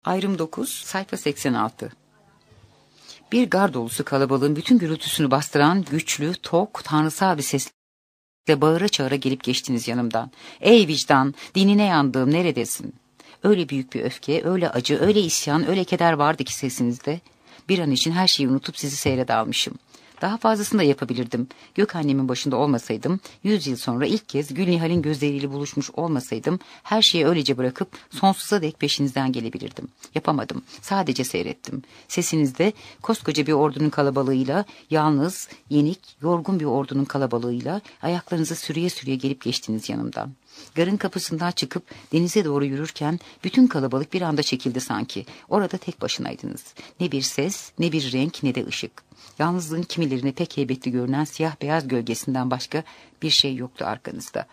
Ayrım 9, sayfa 86. Bir gar dolusu kalabalığın bütün gürültüsünü bastıran güçlü, tok, tanrısal bir sesle bağıra çağıra gelip geçtiniz yanımdan. Ey vicdan, dinine yandığım neredesin? Öyle büyük bir öfke, öyle acı, öyle isyan, öyle keder vardı ki sesinizde. Bir an için her şeyi unutup sizi seyrede almışım. Daha fazlasını da yapabilirdim. Gökhannemin başında olmasaydım, 100 yıl sonra ilk kez Gülnihal'in gözleriyle buluşmuş olmasaydım, her şeyi öylece bırakıp sonsuza dek peşinizden gelebilirdim. Yapamadım. Sadece seyrettim. Sesinizde koskoca bir ordunun kalabalığıyla, yalnız, yenik, yorgun bir ordunun kalabalığıyla ayaklarınızı sürüye sürüye gelip geçtiniz yanımdan. Garın kapısından çıkıp denize doğru yürürken bütün kalabalık bir anda çekildi sanki. Orada tek başınaydınız. Ne bir ses, ne bir renk, ne de ışık. Yalnızlığın kimilerine pek heybetli görünen siyah beyaz gölgesinden başka bir şey yoktu arkanızda.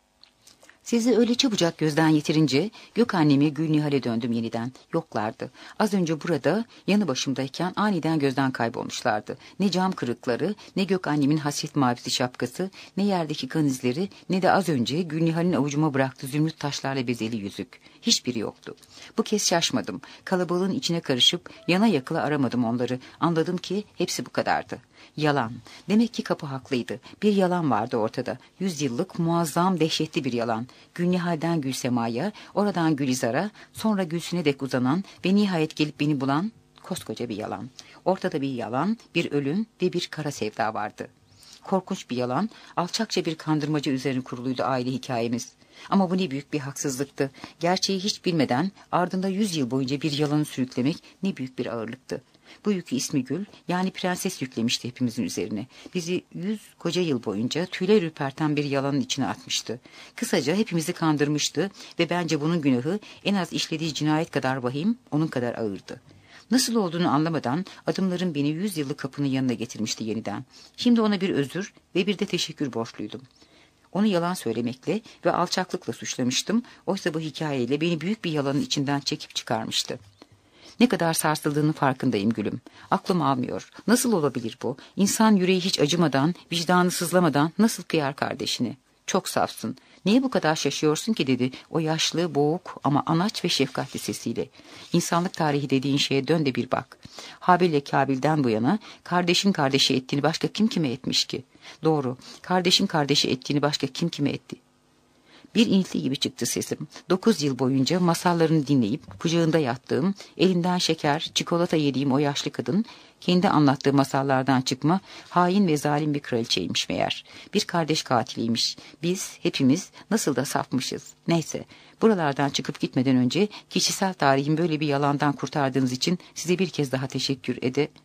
Sizi öyle çabucak gözden yitirince Gökhannem'e Gülnihal'e döndüm yeniden. Yoklardı. Az önce burada yanı başımdayken aniden gözden kaybolmuşlardı. Ne cam kırıkları, ne Gökhannem'in hasret mavisi şapkası, ne yerdeki kan izleri, ne de az önce Gülnihal'in avucuma bıraktığı zümrüt taşlarla bezeli yüzük. Hiçbiri yoktu. Bu kez şaşmadım. Kalabalığın içine karışıp yana yakıla aramadım onları. Anladım ki hepsi bu kadardı. Yalan. Demek ki kapı haklıydı. Bir yalan vardı ortada. 100 yıllık muazzam, dehşetli bir yalan. Gülnihal'den Gülsema'ya, oradan Gülizar'a, sonra Gülsün'e dek uzanan ve nihayet gelip beni bulan koskoca bir yalan. Ortada bir yalan, bir ölüm ve bir kara sevda vardı. Korkunç bir yalan, alçakça bir kandırmaca üzerine kuruluydu aile hikayemiz. Ama bu ne büyük bir haksızlıktı. Gerçeği hiç bilmeden ardında 100 yıl boyunca bir yalanı sürüklemek ne büyük bir ağırlıktı. Bu yükü İsmi Gül, yani prenses yüklemişti hepimizin üzerine. Bizi 100 koca yıl boyunca tüyler ürperten bir yalanın içine atmıştı. Kısaca hepimizi kandırmıştı ve bence bunun günahı en az işlediği cinayet kadar vahim, onun kadar ağırdı. Nasıl olduğunu anlamadan adımlarım beni 100 yıllık kapının yanına getirmişti yeniden. Şimdi ona bir özür ve bir de teşekkür borçluydum. Onu yalan söylemekle ve alçaklıkla suçlamıştım. Oysa bu hikayeyle beni büyük bir yalanın içinden çekip çıkarmıştı. Ne kadar sarsıldığının farkındayım Gülüm. Aklım almıyor. Nasıl olabilir bu? İnsan yüreği hiç acımadan, vicdanı sızlamadan nasıl kıyar kardeşini? Çok safsın. Niye bu kadar şaşıyorsun ki dedi o yaşlı, boğuk ama anaç ve şefkatli sesiyle. İnsanlık tarihi dediğin şeye dön de bir bak. Habil ile Kabil'den bu yana kardeşin kardeşi ettiğini başka kim kime etmiş ki? Doğru, kardeşin kardeşi ettiğini başka kim kime etti? Bir inilti gibi çıktı sesim. 9 yıl boyunca masallarını dinleyip kucağında yattığım, elinden şeker, çikolata yediğim o yaşlı kadın, kendi anlattığı masallardan çıkma, hain ve zalim bir kraliçeymiş meğer. Bir kardeş katiliymiş. Biz, hepimiz nasıl da safmışız. Neyse, buralardan çıkıp gitmeden önce kişisel tarihin böyle bir yalandan kurtardığınız için size bir kez daha teşekkür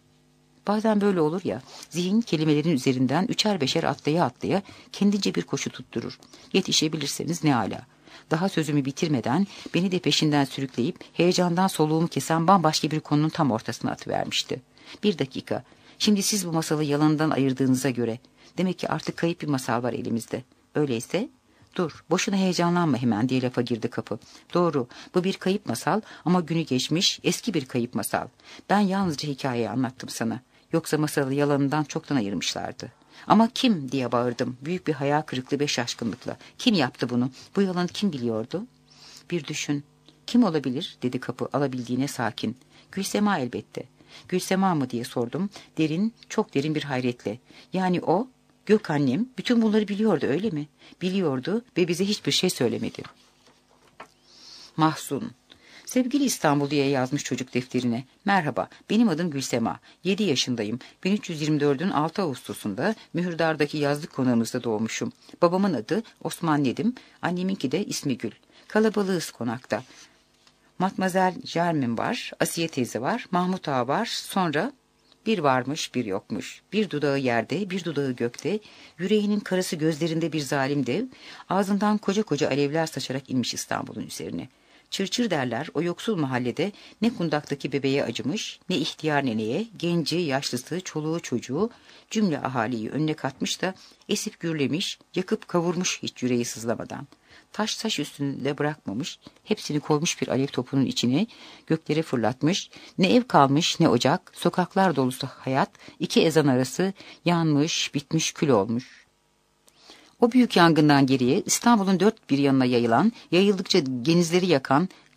Bazen böyle olur ya, zihin kelimelerin üzerinden üçer beşer atlaya atlaya kendince bir koşu tutturur. Yetişebilirseniz ne âlâ. Daha sözümü bitirmeden beni de peşinden sürükleyip heyecandan soluğumu kesen bambaşka bir konunun tam ortasına atıvermişti. Bir dakika, şimdi siz bu masalı yalandan ayırdığınıza göre, demek ki artık kayıp bir masal var elimizde. Öyleyse... Dur, boşuna heyecanlanma hemen diye lafa girdi kapı. Doğru, bu bir kayıp masal ama günü geçmiş eski bir kayıp masal. Ben yalnızca hikayeyi anlattım sana. Yoksa masalı yalanından çoktan ayırmışlardı. Ama kim diye bağırdım büyük bir hayal kırıklığı ve şaşkınlıkla. Kim yaptı bunu? Bu yalanı kim biliyordu? Bir düşün. Kim olabilir dedi kapı alabildiğine sakin. Gülsema elbette. Gülsema mı diye sordum. Derin, çok derin bir hayretle. Yani o... Gökhannem bütün bunları biliyordu öyle mi? Biliyordu ve bize hiçbir şey söylemedi. Mahzun. Sevgili İstanbul diye yazmış çocuk defterine. Merhaba, benim adım Gülsema. 7 yaşındayım. 1324'ün 6 Ağustos'unda Mühürdar'daki yazlık konağımızda doğmuşum. Babamın adı Osman Nedim, anneminki de İsmi Gül. Kalabalığız konakta. Matmazel Jermin var, Asiye teyze var, Mahmut ağa var, sonra... Bir varmış, bir yokmuş. Bir dudağı yerde, bir dudağı gökte, yüreğinin karası gözlerinde bir zalim dev, ağzından koca koca alevler saçarak inmiş İstanbul'un üzerine. Çırçır derler, o yoksul mahallede ne kundaktaki bebeğe acımış, ne ihtiyar neneye, genci, yaşlısı, çoluğu çocuğu, cümle ahaliyi önüne katmış da esip gürlemiş, yakıp kavurmuş hiç yüreği sızlamadan. Taş taş üstünde bırakmamış, hepsini koymuş bir alev topunun içine, göklere fırlatmış, ne ev kalmış ne ocak, sokaklar dolusu hayat, iki ezan arası yanmış, bitmiş, kül olmuş. O büyük yangından geriye İstanbul'un dört bir yanına yayılan, yayıldıkça genizleri yakan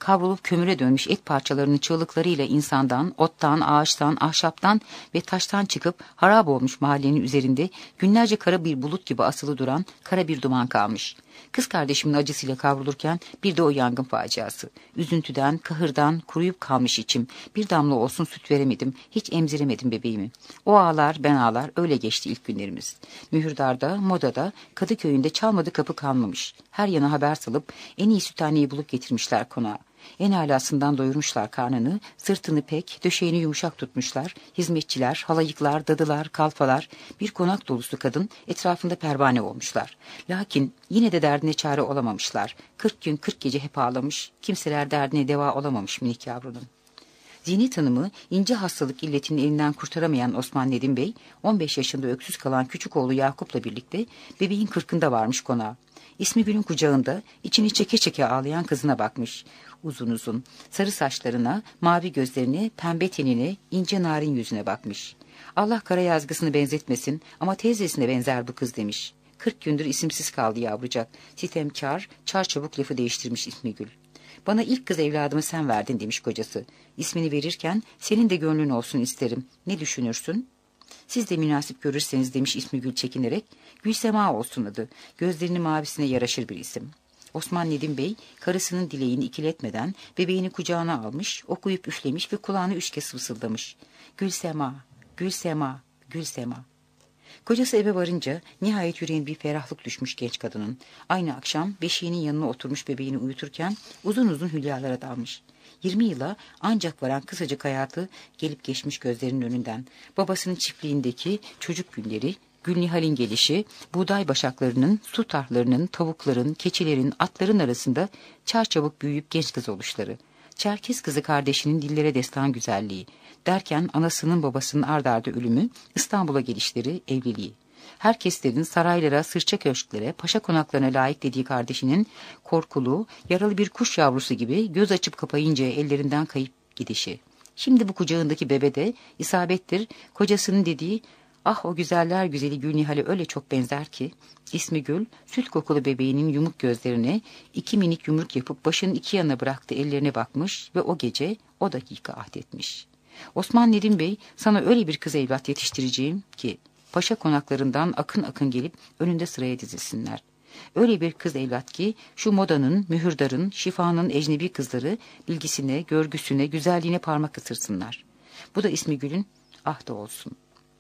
kavrulup kömüre dönmüş et parçalarının çığlıklarıyla insandan, ottan, ağaçtan, ahşaptan ve taştan çıkıp harap olmuş mahallenin üzerinde günlerce kara bir bulut gibi asılı duran kara bir duman kalmış. Kız kardeşimin acısıyla kavrulurken bir de o yangın faciası. Üzüntüden, kahırdan kuruyup kalmış içim. Bir damla olsun süt veremedim, hiç emziremedim bebeğimi. O ağlar, ben ağlar, öyle geçti ilk günlerimiz. Mühürdar'da, Moda'da, Kadıköy'ünde çalmadı kapı kalmamış. Her yana haber salıp en iyi süthaneyi bulup getirmişler konağa. En alasından doyurmuşlar karnını, sırtını pek, döşeğini yumuşak tutmuşlar. Hizmetçiler, halayıklar, dadılar, kalfalar, bir konak dolusu kadın etrafında pervane olmuşlar. Lakin yine de derdine çare olamamışlar. 40 gün 40 gece hep ağlamış, kimseler derdine deva olamamış minik yavrunun. Zinet Hanım'ı ince hastalık illetinin elinden kurtaramayan Osman Nedim Bey, 15 yaşında öksüz kalan küçük oğlu Yakup'la birlikte bebeğin 40'ında varmış konağa. İsmi Gül'ün kucağında içini çeke çeke ağlayan kızına bakmış. Uzun uzun, sarı saçlarına, mavi gözlerine, pembe tenine, ince narin yüzüne bakmış. Allah kara yazgısını benzetmesin ama teyzesine benzer bu kız demiş. 40 gündür isimsiz kaldı yavrucak. Sitemkar, çarçabuk lafı değiştirmiş ismi Gül. Bana ilk kız evladımı sen verdin demiş kocası. İsmini verirken senin de gönlün olsun isterim. Ne düşünürsün? Siz de münasip görürseniz demiş ismi Gül çekinerek. Gülsema olsun adı. Gözlerinin mavisine yaraşır bir isim. Osman Nedim Bey karısının dileğini ikiletmeden bebeğini kucağına almış, okuyup üflemiş ve kulağına 3 kez fısıldamış. Gülsema, Gülsema, Gülsema. Kocası eve varınca nihayet yüreğine bir ferahlık düşmüş genç kadının. Aynı akşam beşiğinin yanına oturmuş bebeğini uyuturken uzun uzun hülyalara dalmış. 20 yıla ancak varan kısacık hayatı gelip geçmiş gözlerinin önünden. Babasının çiftliğindeki çocuk günleri, Gülnihal'in gelişi, buğday başaklarının, su tarhlarının, tavukların, keçilerin, atların arasında çarçabuk büyüyüp genç kız oluşları. Çerkez kızı kardeşinin dillere destan güzelliği. Derken anasının babasının ard arda ölümü, İstanbul'a gelişleri, evliliği. Herkeslerin saraylara, sırça köşklere, paşa konaklarına layık dediği kardeşinin korkulu, yaralı bir kuş yavrusu gibi göz açıp kapayınca ellerinden kayıp gidişi. Şimdi bu kucağındaki bebe de isabettir, kocasının dediği, ah o güzeller güzeli Gülnihal'e öyle çok benzer ki, ismi Gül, süt kokulu bebeğinin yumuk gözlerine 2 minik yumruk yapıp başının 2 yanına bıraktığı ellerine bakmış ve o gece, o dakika ahdetmiş. Osman Nedim Bey, sana öyle bir kız evlat yetiştireceğim ki, paşa konaklarından akın akın gelip önünde sıraya dizilsinler. Öyle bir kız evlat ki, şu modanın, mühürdarın, şifanın ecnebi kızları bilgisine, görgüsüne, güzelliğine parmak ısırsınlar. Bu da ismi Gül'ün ahdı olsun.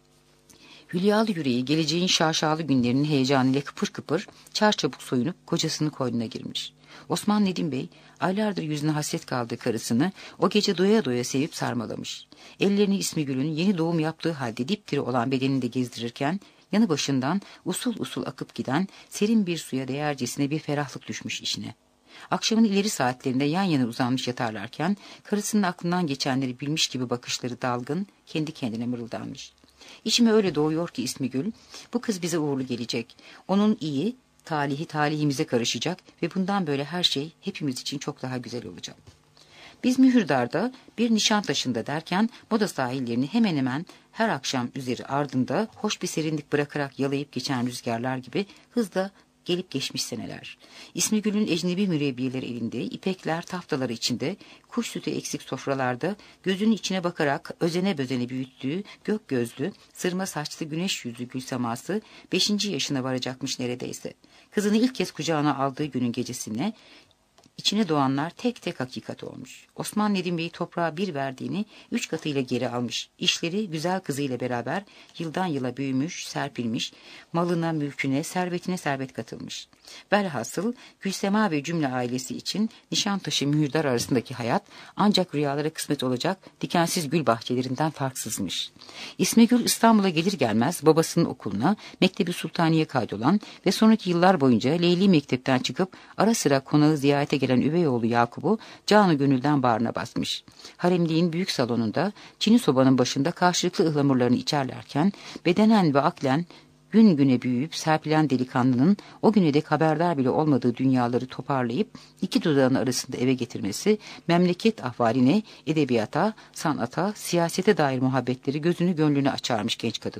Hülyalı yüreği geleceğin şaşalı günlerinin heyecanıyla kıpır kıpır çarçabuk soyunup kocasının koynuna girmiş. Osman Nedim Bey aylardır yüzüne hasret kaldığı karısını o gece doya doya sevip sarmalamış. Ellerini ismi Gül'ün yeni doğum yaptığı halde dipdiri olan bedeninde gezdirirken yanı başından usul usul akıp giden serin bir suya değercesine bir ferahlık düşmüş işine. Akşamın ileri saatlerinde yan yana uzanmış yatarlarken karısının aklından geçenleri bilmiş gibi bakışları dalgın, kendi kendine mırıldanmış. İçime öyle doğuyor ki ismi Gül, bu kız bize uğurlu gelecek. Onun iyi, talihi talihimize karışacak ve bundan böyle her şey hepimiz için çok daha güzel olacak. Biz Mühürdar'da bir Nişantaşı'nda derken Moda sahillerini hemen hemen her akşam üzeri ardında hoş bir serinlik bırakarak yalayıp geçen rüzgarlar gibi hızla gelip geçmiş seneler. İsmi Gül'ün ecnebi mürebbiyeleri elinde, ipekler taftaları içinde, kuş sütü eksik sofralarda, gözünün içine bakarak özene bözene büyüttüğü, gök gözlü, sırma saçlı güneş yüzlü Gülseması 5. yaşına varacakmış neredeyse. Kızını ilk kez kucağına aldığı günün gecesine, İçine doğanlar tek tek hakikat olmuş. Osman Nedim Bey'i toprağa bir verdiğini 3 katıyla geri almış. İşleri güzel kızıyla beraber yıldan yıla büyümüş, serpilmiş, malına, mülküne, servetine servet katılmış. Velhasıl Gülsema ve cümle ailesi için Nişantaşı Mühürdar arasındaki hayat ancak rüyalara kısmet olacak dikensiz gül bahçelerinden farksızmış. İsmi Gül İstanbul'a gelir gelmez babasının okuluna, Mektebi Sultaniye kaydolan ve sonraki yıllar boyunca Leyli Mektep'ten çıkıp ara sıra konağı ziyarete gelen üvey oğlu Yakup'u canı gönülden bağrına basmış. Haremliğin büyük salonunda çini sobanın başında karşılıklı ıhlamurlarını içerlerken bedenen ve aklen gün güne büyüyüp serpilen delikanlının o güne dek haberdar bile olmadığı dünyaları toparlayıp 2 dudağının arasında eve getirmesi, memleket ahvaline, edebiyata, sanata, siyasete dair muhabbetleri gözünü gönlünü açarmış genç kadının.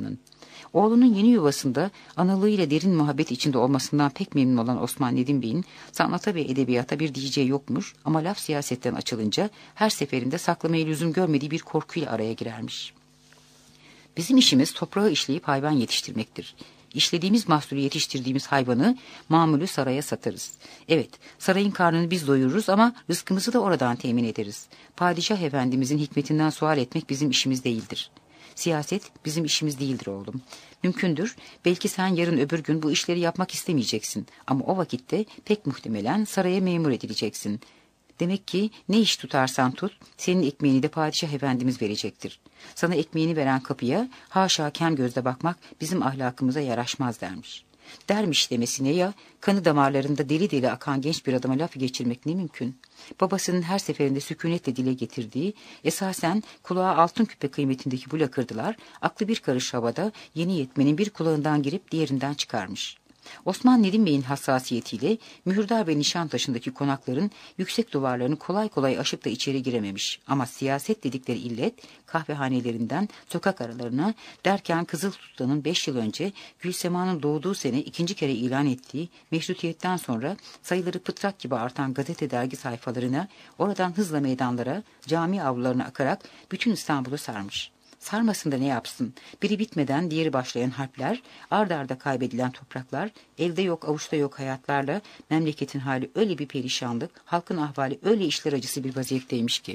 Oğlunun yeni yuvasında analığıyla derin muhabbet içinde olmasından pek memnun olan Osman Nedim Bey'in sanata ve edebiyata bir diyeceği yokmuş ama laf siyasetten açılınca her seferinde saklamaya lüzum görmediği bir korkuyla araya girermiş. Bizim işimiz toprağı işleyip hayvan yetiştirmektir. İşlediğimiz mahsulü yetiştirdiğimiz hayvanı mamulü saraya satarız. Evet, sarayın karnını biz doyururuz ama rızkımızı da oradan temin ederiz. Padişah efendimizin hikmetinden sual etmek bizim işimiz değildir. Siyaset bizim işimiz değildir oğlum. Mümkündür, belki sen yarın öbür gün bu işleri yapmak istemeyeceksin. Ama o vakitte pek muhtemelen saraya memur edileceksin. Demek ki ne iş tutarsan tut, senin ekmeğini de padişah efendimiz verecektir. Sana ekmeğini veren kapıya haşa kem gözle bakmak bizim ahlakımıza yaraşmaz dermiş. Dermiş demesine ya, kanı damarlarında deli deli akan genç bir adama laf geçirmek ne mümkün? Babasının her seferinde sükunetle dile getirdiği, esasen kulağa altın küpe kıymetindeki bu lakırdılar, aklı bir karış havada yeni yetmenin bir kulağından girip diğerinden çıkarmış. Osman Nedim Bey'in hassasiyetiyle Mühürdar ve Nişantaşı'ndaki konakların yüksek duvarlarını kolay kolay aşıp da içeri girememiş. Ama siyaset dedikleri illet kahvehanelerinden sokak aralarına derken Kızıl Sultan'ın 5 yıl önce Gülsema'nın doğduğu sene 2. kere ilan ettiği meşrutiyetten sonra sayıları pıtrak gibi artan gazete dergi sayfalarına, oradan hızla meydanlara, cami avlularına akarak bütün İstanbul'u sarmış. Sarmasında ne yapsın? Biri bitmeden diğeri başlayan harpler, ard arda kaybedilen topraklar, elde yok avuçta yok hayatlarla memleketin hali öyle bir perişanlık, halkın ahvali öyle işler acısı bir vaziyetteymiş ki.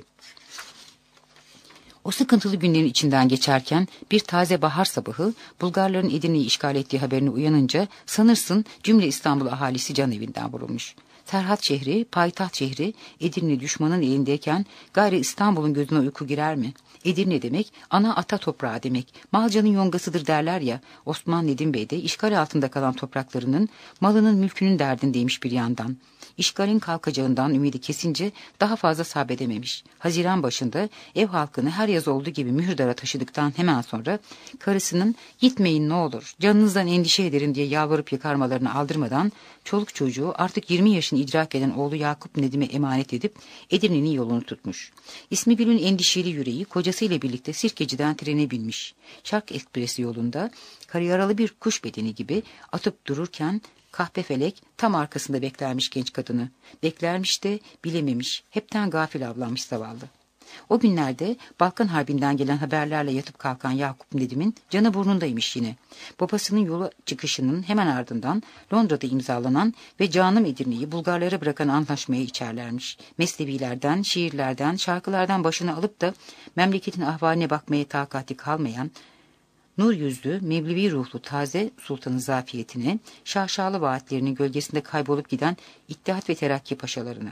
O sıkıntılı günlerin içinden geçerken bir taze bahar sabahı Bulgarların Edirne'yi işgal ettiği haberine uyanınca sanırsın cümle İstanbul ahalisi can evinden vurulmuş. Serhat şehri, payitaht şehri Edirne düşmanın elindeyken gayri İstanbul'un gözüne uyku girer mi? Edirne demek ana ata toprağı demek. Malcanın yongasıdır derler ya. Osman Nedim Bey de işgal altında kalan topraklarının, malının mülkünün derdindeymiş bir yandan. İşgalin kalkacağından ümidi kesince daha fazla sabredememiş. Haziran başında ev halkını her yaz olduğu gibi Mühürdar'a taşıdıktan hemen sonra karısının "Gitmeyin ne olur, canınızdan endişe ederim" diye yalvarıp yakarmalarını aldırmadan çoluk çocuğu artık 20 yaşını idrak eden oğlu Yakup Nedim'e emanet edip Edirne'nin yolunu tutmuş. İsmi Gül'ün endişeli yüreği kocasıyla birlikte Sirkeci'den trene binmiş. Şark Ekspresi yolunda kariyaralı bir kuş bedeni gibi atıp dururken kahpefelek tam arkasında beklermiş genç kadını. Beklermiş de bilememiş, hepten gafil avlanmış zavallı. O günlerde Balkan Harbi'nden gelen haberlerle yatıp kalkan Yakup Nedim'in canı burnundaymış yine. Babasının yola çıkışının hemen ardından Londra'da imzalanan ve canım Edirne'yi Bulgarlara bırakan antlaşmaya içerlermiş. Mesnevilerden, şiirlerden, şarkılardan başını alıp da memleketin ahvaline bakmaya takati kalmayan nur yüzlü, Mevlevi ruhlu taze sultanın zafiyetine, şaşalı vaatlerinin gölgesinde kaybolup giden İttihat ve Terakki paşalarına.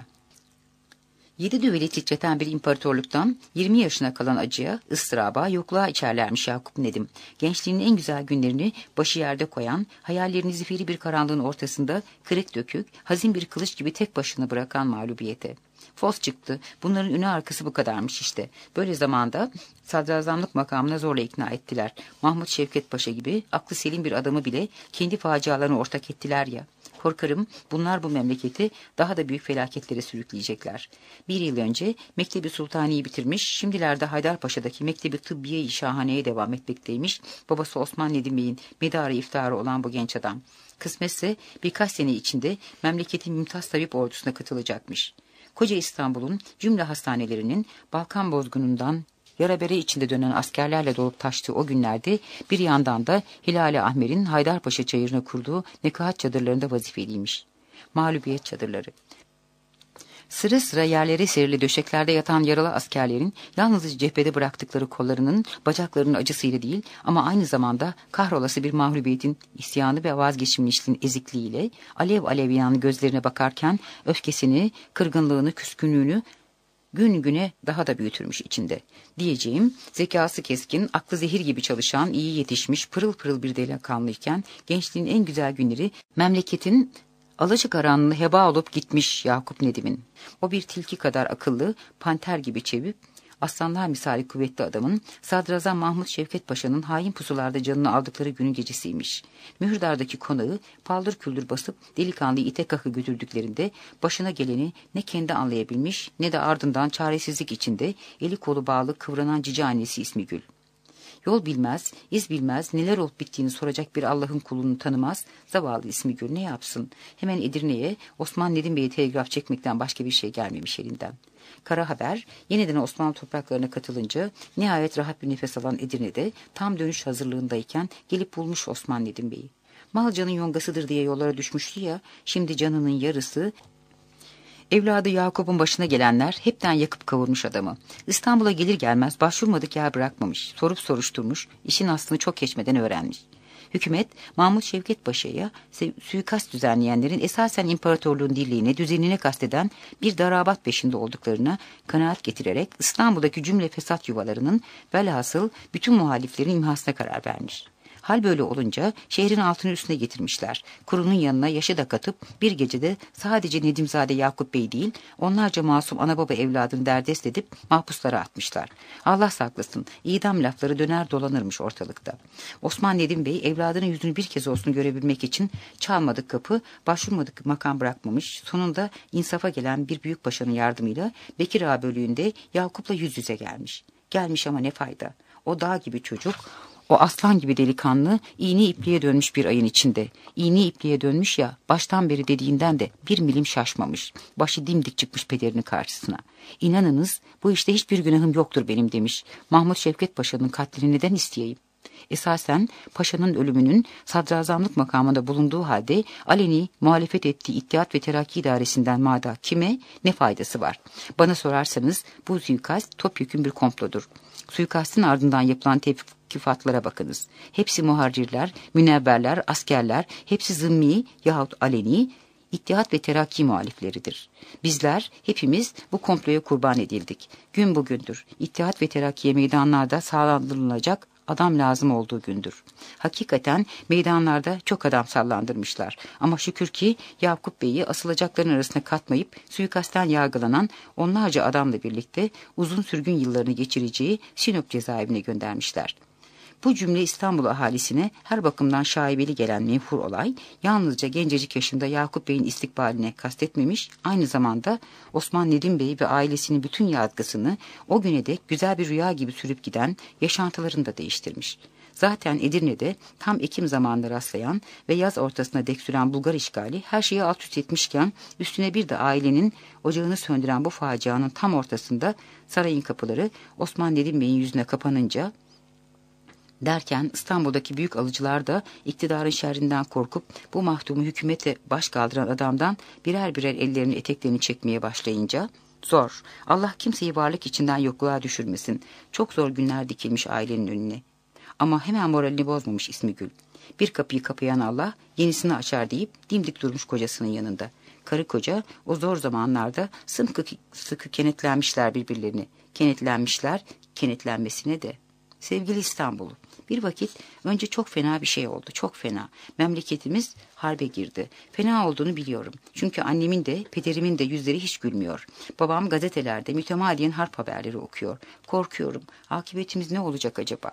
7 düveli titreten bir imparatorluktan 20 yaşına kalan acıya, ıstıraba, yokluğa içerlermiş Yakup Nedim. Gençliğinin en güzel günlerini başı yerde koyan, hayallerini zifiri bir karanlığın ortasında kırık dökük, hazin bir kılıç gibi tek başına bırakan mağlubiyete. Fos çıktı. Bunların önü arkası bu kadarmış işte. Böyle zamanda sadrazamlık makamına zorla ikna ettiler. Mahmut Şevket Paşa gibi aklı selim bir adamı bile kendi facialarına ortak ettiler ya. Korkarım bunlar bu memleketi daha da büyük felaketlere sürükleyecekler. 1 yıl önce Mektebi Sultani'yi bitirmiş, şimdilerde Haydarpaşa'daki Mektebi Tıbbiye-i Şahane'ye devam etmekteymiş. Babası Osman Nedim Bey'in medarı iftiharı olan bu genç adam. Kısmetse birkaç sene içinde memleketin mümtaz tabip ordusuna katılacakmış. Koca İstanbul'un cümle hastanelerinin Balkan bozgunundan yara bere içinde dönen askerlerle dolup taştığı o günlerde bir yandan da Hilal-i Ahmer'in Haydarpaşa çayırına kurduğu nekahat çadırlarında vazifeliymiş. Mağlubiyet çadırları. Sıra sıra yerlere serili döşeklerde yatan yaralı askerlerin yalnızca cephede bıraktıkları kollarının, bacaklarının acısıyla değil ama aynı zamanda kahrolası bir mağlubiyetin isyanı ve vazgeçilmişliğin ezikliğiyle alev alev yanan gözlerine bakarken öfkesini, kırgınlığını, küskünlüğünü gün güne daha da büyütürmüş içinde. Diyeceğim, zekası keskin, aklı zehir gibi çalışan, iyi yetişmiş, pırıl pırıl bir delikanlıyken gençliğin en güzel günleri memleketin alacakaranlığı heba olup gitmiş Yakup Nedim'in. O bir tilki kadar akıllı, panter gibi çevik, aslanlar misali kuvvetli adamın Sadrazam Mahmut Şevket Paşa'nın hain pusularda canını aldıkları günün gecesiymiş. Mühürdar'daki konağı paldır küldür basıp delikanlıyı ite kakı götürdüklerinde başına geleni ne kendi anlayabilmiş ne de ardından çaresizlik içinde eli kolu bağlı kıvranan cici annesi İsmigül. Yol bilmez, iz bilmez, neler olup bittiğini soracak bir Allah'ın kulunu tanımaz. Zavallı İsmigül ne yapsın? Hemen Edirne'ye Osman Nedim Bey'e telgraf çekmekten başka bir şey gelmemiş elinden. Kara haber yeniden Osmanlı topraklarına katılınca nihayet rahat bir nefes alan Edirne'de tam dönüş hazırlığındayken gelip bulmuş Osman Nedim Bey'i. Mal canın yongasıdır diye yollara düşmüştü ya, şimdi canının yarısı evladı Yakup'un başına gelenler hepten yakıp kavurmuş adamı. İstanbul'a gelir gelmez başvurmadık yer bırakmamış, sorup soruşturmuş, işin aslını çok geçmeden öğrenmiş. Hükümet Mahmut Şevket Paşa'ya suikast düzenleyenlerin esasen imparatorluğun dirliğine, düzenine kasteden bir darabat peşinde olduklarına kanaat getirerek İstanbul'daki cümle fesat yuvalarının velhasıl bütün muhaliflerin imhasına karar vermiş. Hal böyle olunca şehrin altını üstüne getirmişler. Kurunun yanına yaşı da katıp bir gecede sadece Nedimzade Yakup Bey değil, onlarca masum ana baba evladını derdest edip mahpuslara atmışlar. Allah saklasın, idam lafları döner dolanırmış ortalıkta. Osman Nedim Bey evladının yüzünü bir kez olsun görebilmek için çalmadık kapı, başvurmadık makam bırakmamış. Sonunda insafa gelen bir büyük paşanın yardımıyla Bekir Ağa bölüğünde Yakup'la yüz yüze gelmiş. Gelmiş ama ne fayda? O dağ gibi çocuk, o aslan gibi delikanlı iğne ipliğe dönmüş bir ayın içinde. İğne ipliğe dönmüş ya, baştan beri dediğinden de bir milim şaşmamış. Başı dimdik çıkmış pederinin karşısına. İnanınız bu işte hiçbir günahım yoktur benim demiş. Mahmut Şevket Paşa'nın katlini neden isteyeyim? Esasen paşanın ölümünün sadrazamlık makamında bulunduğu halde aleni muhalefet ettiği İttihat ve Terakki İdaresi'nden mada kime ne faydası var? Bana sorarsanız bu suikast topyekün bir komplodur. Suikastın ardından yapılan tevkifatlara bakınız. Hepsi muharrirler, münevverler, askerler, hepsi zımmi yahut aleni İttihat ve Terakki muhalifleridir. Bizler hepimiz bu komploya kurban edildik. Gün bugündür. İttihat ve Terakki'ye meydanlarda sağlandırılacak adam lazım olduğu gündür. Hakikaten meydanlarda çok adam sallandırmışlar. Ama şükür ki Yakup Bey'i asılacakların arasına katmayıp suikastten yargılanan onlarca adamla birlikte uzun sürgün yıllarını geçireceği Sinop cezaevine göndermişler. Bu cümle İstanbul ahalisine her bakımdan şaibeli gelen menfur olay, yalnızca gencecik yaşında Yakup Bey'in istikbaline kastetmemiş, aynı zamanda Osman Nedim Bey ve ailesinin bütün yargısını o güne dek güzel bir rüya gibi sürüp giden yaşantılarını da değiştirmiş. Zaten Edirne'de tam Ekim zamanına rastlayan ve yaz ortasına dek süren Bulgar işgali her şeyi alt üst etmişken, üstüne bir de ailenin ocağını söndüren bu facianın tam ortasında sarayın kapıları Osman Nedim Bey'in yüzüne kapanınca, derken İstanbul'daki büyük alıcılar da iktidarın şerrinden korkup bu mahdumu hükümete baş kaldıran adamdan birer birer ellerini eteklerini çekmeye başlayınca, zor, Allah kimseyi varlık içinden yokluğa düşürmesin, çok zor günler dikilmiş ailenin önüne. Ama hemen moralini bozmamış İsmigül. Bir kapıyı kapayan Allah yenisini açar deyip dimdik durmuş kocasının yanında. Karı koca o zor zamanlarda sımsıkı sıkı kenetlenmişler birbirlerine. Kenetlenmişler, kenetlenmesine de. Sevgili İstanbul, bir vakit önce çok fena bir şey oldu, çok fena. Memleketimiz harbe girdi. Fena olduğunu biliyorum. Çünkü annemin de pederimin de yüzleri hiç gülmüyor. Babam gazetelerde mütemadiyen harp haberleri okuyor. Korkuyorum. Akıbetimiz ne olacak acaba?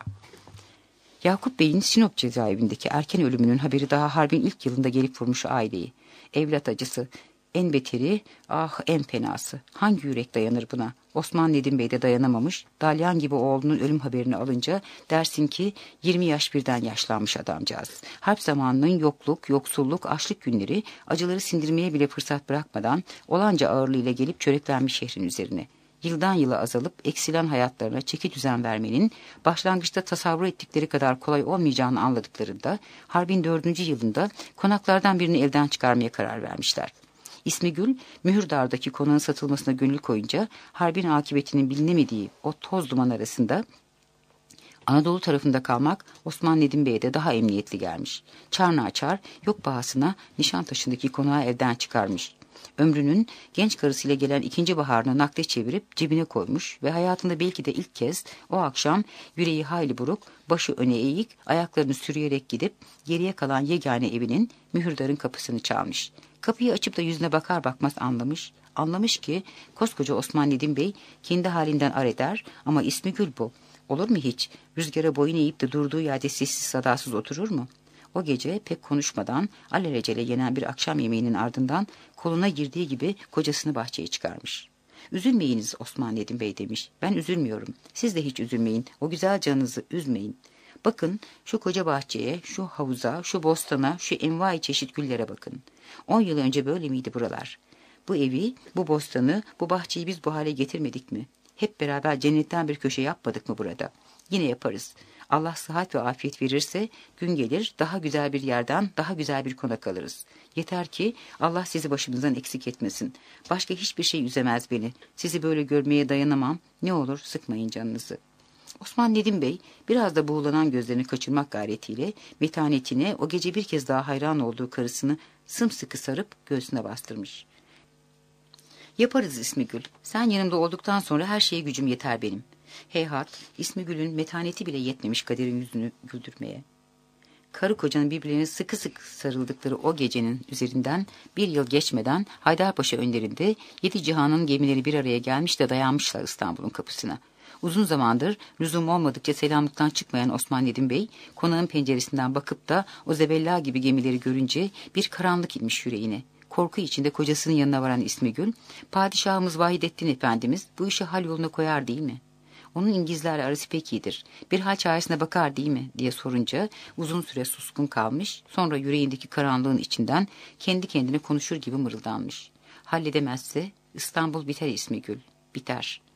Yakup Bey'in Sinop cezaevindeki erken ölümünün haberi daha harbin ilk yılında gelip vurmuş aileyi. Evlat acısı, en beteri, ah en fenası. Hangi yürek dayanır buna? Osman Nedim Bey de dayanamamış. Dalyan gibi oğlunun ölüm haberini alınca dersin ki 20 yaş birden yaşlanmış adamcağız. Harp zamanının yokluk, yoksulluk, açlık günleri acıları sindirmeye bile fırsat bırakmadan olanca ağırlığıyla gelip çöreklenmiş şehrin üzerine. Yıldan yıla azalıp eksilen hayatlarına çeki düzen vermenin başlangıçta tasavvur ettikleri kadar kolay olmayacağını anladıklarında harbin 4. yılında konaklardan birini elden çıkarmaya karar vermişler. İsmigül, Mühürdar'daki konağın satılmasına gönül koyunca harbin akıbetinin bilinemediği o toz duman arasında Anadolu tarafında kalmak Osman Nedim Bey'e de daha emniyetli gelmiş. Çarnaçar yok bahasına Nişantaşı'ndaki konağı evden çıkarmış. Ömrünün genç karısıyla gelen ikinci baharını nakde çevirip cebine koymuş ve hayatında belki de ilk kez o akşam yüreği hayli buruk, başı öne eğik, ayaklarını sürüyerek gidip geriye kalan yegane evinin Mühürdar'ın kapısını çalmış. Kapıyı açıp da yüzüne bakar bakmaz anlamış ki koskoca Osman Nedim Bey kendi halinden ar eder ama İsmigül bu. Olur mu hiç? Rüzgara boyun eğip de durduğu yerde sessiz sadasız oturur mu? O gece pek konuşmadan alelacele yenen bir akşam yemeğinin ardından koluna girdiği gibi kocasını bahçeye çıkarmış. Üzülmeyiniz Osman Nedim Bey demiş. Ben üzülmüyorum. Siz de hiç üzülmeyin. O güzel canınızı üzmeyin. Bakın şu koca bahçeye, şu havuza, şu bostana, şu envai çeşit güllere bakın. 10 yıl önce böyle miydi buralar? Bu evi, bu bostanı, bu bahçeyi biz bu hale getirmedik mi? Hep beraber cennetten bir köşe yapmadık mı burada? Yine yaparız. Allah sıhhat ve afiyet verirse gün gelir daha güzel bir yerden daha güzel bir konak alırız. Yeter ki Allah sizi başımızdan eksik etmesin. Başka hiçbir şey üzemez beni. Sizi böyle görmeye dayanamam. Ne olur sıkmayın canınızı. Osman Nedim Bey biraz da buğulanan gözlerini kaçırmak gayretiyle metanetine o gece bir kez daha hayran olduğu karısını sımsıkı sarıp göğsüne bastırmış. Yaparız İsmigül. Sen yanımda olduktan sonra her şeye gücüm yeter benim. Heyhat, İsmigül'ün metaneti bile yetmemiş Kadir'in yüzünü güldürmeye. Karı kocanın birbirlerine sıkı sıkı sarıldıkları o gecenin üzerinden bir yıl geçmeden Haydarpaşa önlerinde 7 cihanın gemileri bir araya gelmiş de dayanmışlar İstanbul'un kapısına. Uzun zamandır lüzum olmadıkça selamlıktan çıkmayan Osman Nedim Bey, konağın penceresinden bakıp da o zebella gibi gemileri görünce bir karanlık inmiş yüreğine. Korku içinde kocasının yanına varan İsmigül, "Padişahımız Vahidettin Efendimiz bu işi hal yoluna koyar değil mi? Onun İngilizlerle arası pek iyidir. Bir hal çaresine bakar değil mi?" diye sorunca uzun süre suskun kalmış, sonra yüreğindeki karanlığın içinden kendi kendine konuşur gibi mırıldanmış. "Halledemezse İstanbul biter İsmigül, biter.